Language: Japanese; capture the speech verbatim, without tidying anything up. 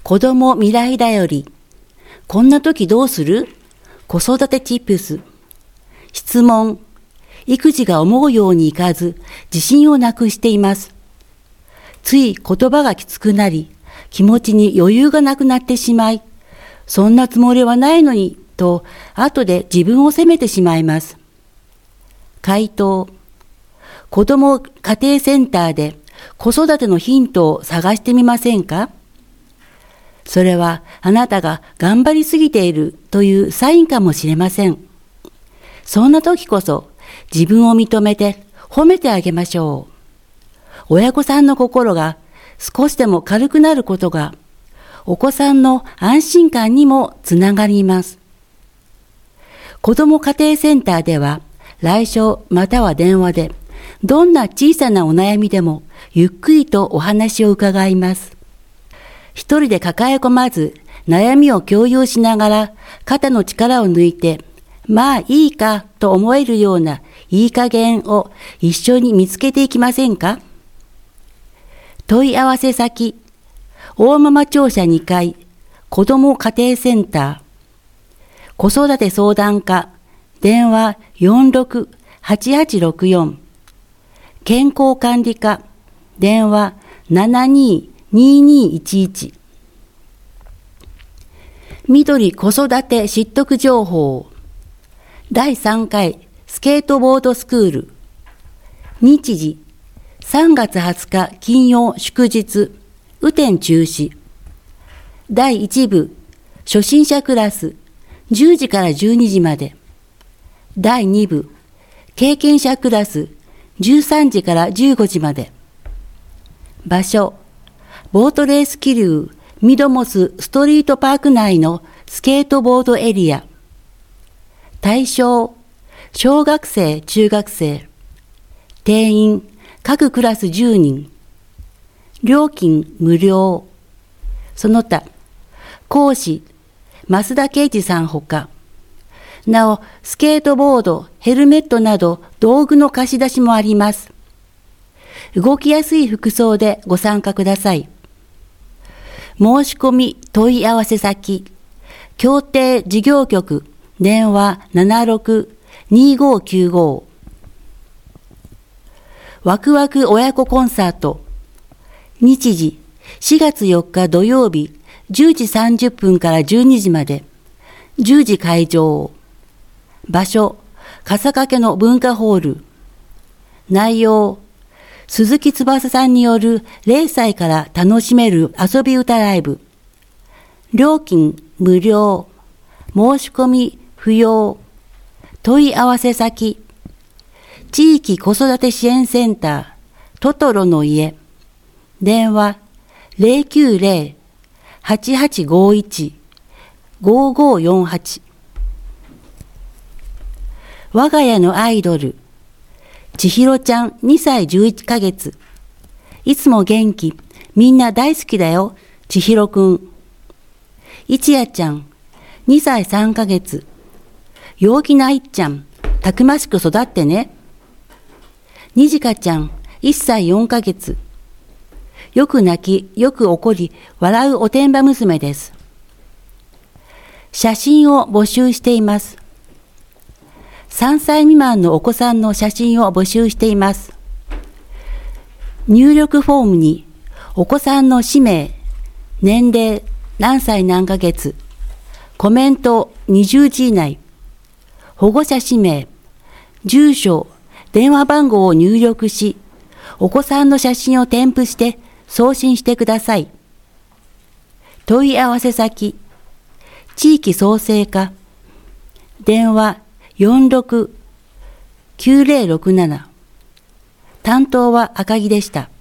子供未来だより。こんな時どうする？子育てチップス。質問。育児が思うようにいかず、自信をなくしています。つい言葉がきつくなり、気持ちに余裕がなくなってしまい、そんなつもりはないのに、と、後で自分を責めてしまいます。回答。子ども家庭センターで子育てのヒントを探してみませんか？それはあなたが頑張りすぎているというサインかもしれません。そんな時こそ自分を認めて褒めてあげましょう。親御さんの心が少しでも軽くなることがお子さんの安心感にもつながります。子ども家庭センターでは来所または電話でどんな小さなお悩みでもゆっくりとお話を伺います。一人で抱え込まず悩みを共有しながら肩の力を抜いてまあいいかと思えるようないい加減を一緒に見つけていきませんか？問い合わせ先大間庁舎にかい子ども家庭センター子育て相談課電話 よんろくはちはちろくよん 健康管理課電話 ななにににいちいち 緑子育て知得情報だいさんかいスケートボードスクール日時さんがつはつか金曜祝日雨天中止だいいち部初心者クラスじゅうじからじゅうにじまでだいに部経験者クラスじゅうさんじからじゅうごじまで場所ボートレース気流ミドモスストリートパーク内のスケートボードエリア対象小学生中学生定員各クラスじゅうにん料金無料その他講師増田圭司さんほかなおスケートボードヘルメットなど道具の貸し出しもあります。動きやすい服装でご参加ください。申し込み問い合わせ先協定事業局電話 ななろくにごきゅうご ワクワク親子コンサート日時しがつよっか土曜日じゅうじさんじゅっぷんからじゅうにじまでじゅうじ会場場所笠掛の文化ホール内容鈴木翼さんによるれいさいから楽しめる遊び歌ライブ料金無料申し込み不要問い合わせ先地域子育て支援センタートトロの家電話 ゼロきゅうゼロ はちはちごいち ごごよんはち 我が家のアイドル千尋ちゃんにさいじゅういっかげついつも元気みんな大好きだよ千尋くん一夜ちゃんにさいさんかげつ陽気ないっちゃんたくましく育ってねにじかちゃんいっさいよんかげつよく泣きよく怒り笑うおてんば娘です。写真を募集しています。さんさい未満のお子さんの写真を募集しています。入力フォームにお子さんの氏名、年齢、何歳何ヶ月、コメントにじゅうじ以内、保護者氏名、住所、電話番号を入力し、お子さんの写真を添付して送信してください。問い合わせ先、地域創生課、電話よんろくきゅうゼロろくなな、担当は赤木でした。